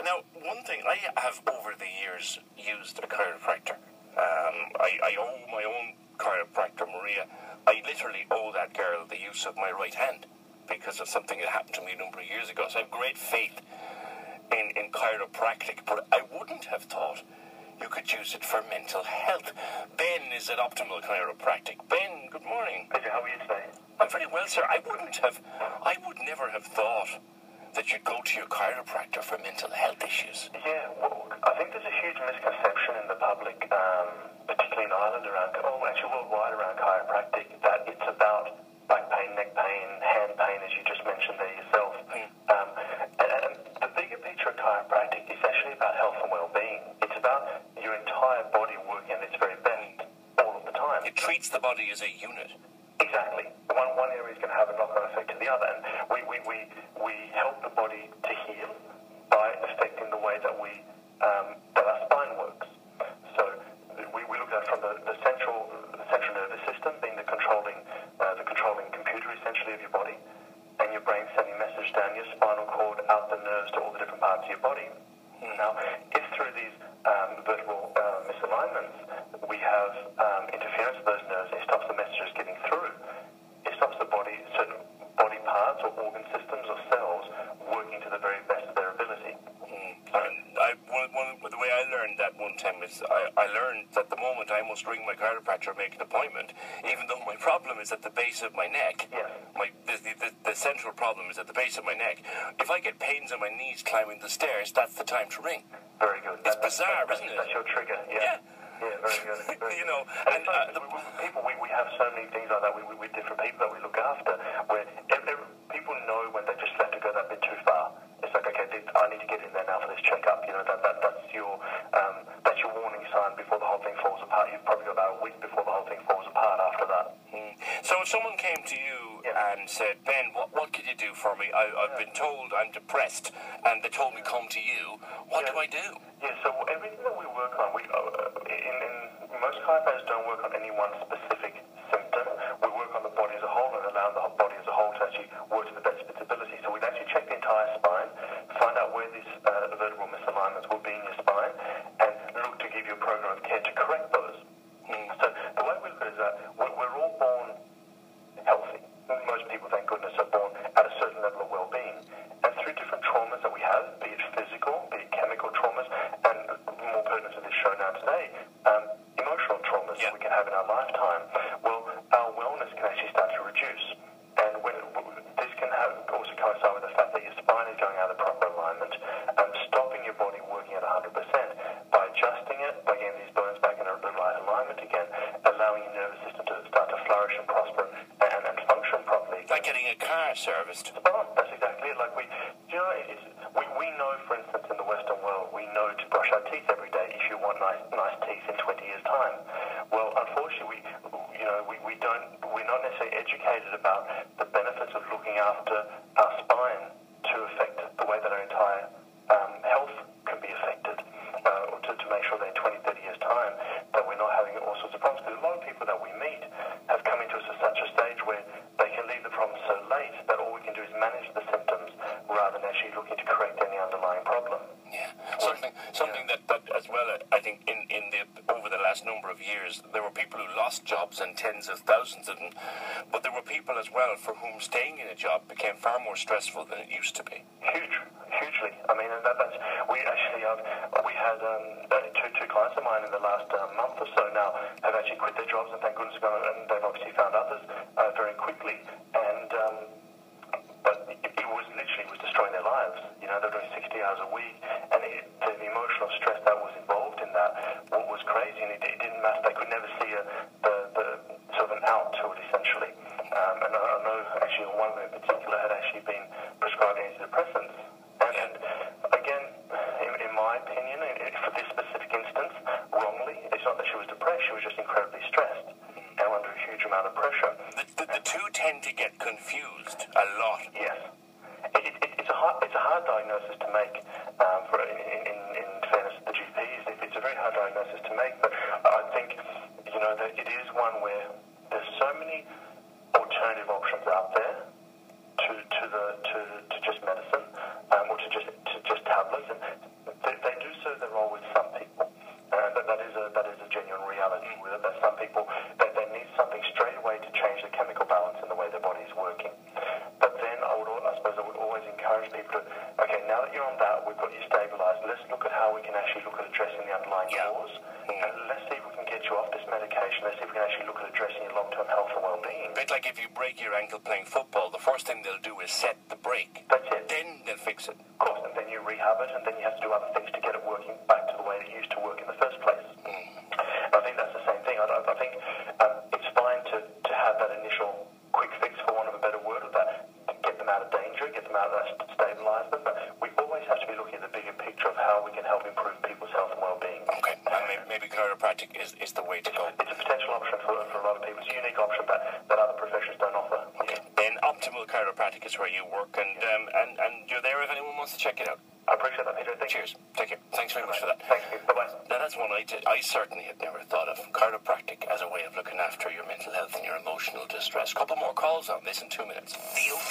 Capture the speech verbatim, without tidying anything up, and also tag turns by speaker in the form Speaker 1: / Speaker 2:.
Speaker 1: Now, one thing, I have over the years used a chiropractor. Um, I, I owe my own chiropractor, Maria. I literally owe that girl the use of my right hand because of something that happened to me a number of years ago. So I have great faith in, in chiropractic, but I wouldn't have thought you could use it for mental health. Ben is at Optimal Chiropractic. Ben, good morning.
Speaker 2: Peter, how are you today?
Speaker 1: I'm very well, sir. I wouldn't have, I would never have thought that you'd go to your chiropractor for mental health issues.
Speaker 2: Yeah, well, I think there's a huge misconception in the public, um, particularly in Ireland around, oh, actually worldwide around chiropractic, that it's about back pain, neck pain, hand pain, as you just mentioned there yourself. Mm. Um, and, and the bigger picture of chiropractic is actually about health and well-being. It's about your entire body working at its very best all of the time.
Speaker 1: It treats the body as a unit.
Speaker 2: Exactly. One one area is going to have a knock-on effect to the other, and we, we, we, we help the body to heal by affecting the way that we um, that our spine works. So we, we look at it from the, the central the central nervous system being the controlling uh, the controlling computer essentially of your body, and your brain sending message down your spinal cord out the nerves to all the different parts of your body. Mm. Now, if through these um, vertebral uh, misalignments we have um, interference of those nerves, it stops the messages getting through. It stops the body, certain body parts or organ systems or cells working to the very best of their ability.
Speaker 1: Mm. And I, one, one, the way I learned that one time is I, I learned that the moment I must ring my chiropractor and make an appointment, even though my problem is at the base of my neck,
Speaker 2: yes.
Speaker 1: my, the, the, the central problem is at the base of my neck. If I get pains on my knees climbing the stairs, that's the time to ring.
Speaker 2: Very good.
Speaker 1: It's
Speaker 2: that,
Speaker 1: bizarre,
Speaker 2: that,
Speaker 1: isn't it?
Speaker 2: That's your trigger, yeah.
Speaker 1: Yeah.
Speaker 2: Yeah, very good. Very
Speaker 1: you know,
Speaker 2: and,
Speaker 1: and
Speaker 2: and
Speaker 1: uh,
Speaker 2: we, we, people, we, we have so many things like that with, with different people that we look after, where every, people know when they just let to go that bit too far. It's like, okay, I need to get in there now for this checkup. You know, that, that that's your um, that's your warning sign before the whole thing falls apart. You've probably got about a week before the whole thing falls apart after that.
Speaker 1: Mm. So if someone came to you
Speaker 2: yeah.
Speaker 1: and said, Ben, what what could you do for me? I, I've yeah. been told I'm depressed, and they told me come to you. What
Speaker 2: yeah.
Speaker 1: do I do?
Speaker 2: Yeah, so everything that we work on, we uh, in, in most chiropractors don't work on any one specific symptom. We work on the body as a whole and allow the body as a whole to actually work to the best of its ability. So we'd actually check the entire spine, find out where these uh, vertebral misalignments will be in your spine, and look to give you a program of care to correct those. Mm. So the way we look at it is that we're, we're all born healthy. Most people, thank goodness, are born at a certain level of well-being. And through different traumas that we have, be it physical, be it chemical traumas, and more pertinent to this show now today, um, emotional traumas
Speaker 1: yeah.
Speaker 2: we can have in our lifetime, well, our wellness can actually start to reduce. And when, this can have, also coincide with the fact that your spine is going out of the proper alignment, um, stopping your body working at one hundred percent by adjusting it, by getting these bones back in the right alignment again, allowing your nervous system to start to flourish and prosper and, and function properly.
Speaker 1: Like getting a car serviced.
Speaker 2: Well, that's exactly it. Like we, you know, it's, we we know, for instance, in the Western world, we know to brush our teeth every day if you want nice nice teeth in twenty years' time. Well, unfortunately, we, you know, we, we don't, we're not necessarily educated about the benefits of looking after our spine to affect the way that our entire um, health can be affected, uh, or to, to make sure that in twenty, thirty years' time that we're not having all sorts of problems. Because a lot of people that we meet have come into us at such a stage where they can leave the problem so late that all we can do is manage the symptoms rather than actually looking to correct any underlying problem.
Speaker 1: Yeah, something something yeah. that, that as well, I think in, in the over the last number of years, there were people who lost jobs and tens of thousands of them, but there were people as well for whom staying in a job became far more stressful than it used to be.
Speaker 2: Huge, hugely. I mean, and that, that's, we actually have, we had um, two, two clients of mine in the last uh, month or so now have actually quit their jobs, and thank goodness, and they've obviously found others uh, very quickly, and um, but it, it was literally it was destroying their lives. You know, they were doing sixty hours a week, and it, the, the emotional stress that was involved in that was crazy, and it, it didn't matter. They could never see a, the, the sort of an out to it, essentially. Um, and I, I know actually one of them in particular had actually been prescribed antidepressants. And, and again, in, in my opinion, for this specific instance, wrongly, it's not that she was depressed, she was just incredibly stressed and under a huge amount of pressure.
Speaker 1: The, the, the two tend to get confused a lot.
Speaker 2: Yes. It, it, it's, a hard, it's a hard diagnosis to make, um, for, in, in, in fairness to the G Ps. It's a very hard diagnosis to make, but I think, you know, that it is one where there's so many alternative options out there to, to, the, to, to just medicine, um, or to just, to just tablets. And we've got you stabilised. Let's look at how we can actually look at addressing the underlying
Speaker 1: Yeah.
Speaker 2: cause,
Speaker 1: Mm.
Speaker 2: and let's see if we can get you off this medication. Let's see if we can actually look at addressing your long-term health and well-being.
Speaker 1: A bit like if you break your ankle playing football, the first thing they'll do is set the break.
Speaker 2: That's it.
Speaker 1: Then they'll fix it.
Speaker 2: Of course, and then you rehab it, and then you have to do other things to get it working back to the way it used to work in the first place.
Speaker 1: Mm.
Speaker 2: I think that's the same thing. I, I think um, it's fine to, to have that initial quick fix, for want of a better word, of that, to get them out of danger, get them out of that, stabilise them, but we always have to be looking at the bigger picture of how we can help improve people's health and well-being.
Speaker 1: Okay, and maybe, maybe chiropractic is, is the way to go.
Speaker 2: It's a potential option for, for a lot of people. It's a unique option that, that other professions don't offer.
Speaker 1: Okay, then Optimal Chiropractic is where you work, and, um, and, and you're there if anyone wants to check it out.
Speaker 2: I appreciate that, Peter. Thank
Speaker 1: Cheers. Take care. Thanks very much for that.
Speaker 2: Thanks, Peter. Bye-bye.
Speaker 1: Now, that's one I did. I certainly had never thought of chiropractic as a way of looking after your mental health and your emotional distress. Couple more calls on this in two minutes. Feel